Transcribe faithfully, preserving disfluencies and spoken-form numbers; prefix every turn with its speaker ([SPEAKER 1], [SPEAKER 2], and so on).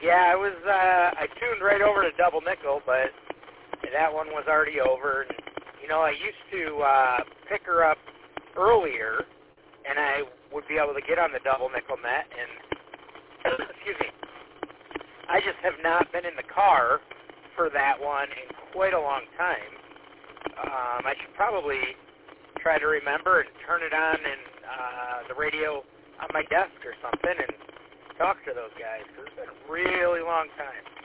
[SPEAKER 1] Yeah, I was. Uh, I tuned right over to Double Nickel, but that one was already over. And you know, I used to uh, pick her up earlier, and I would be able to get on the Double Nickel net. And excuse me, I just have not been in the car for that one in quite a long time. Um, I should probably try to remember and turn it on in uh, the radio on my desk or something and talk to those guys, because it's been a really long time.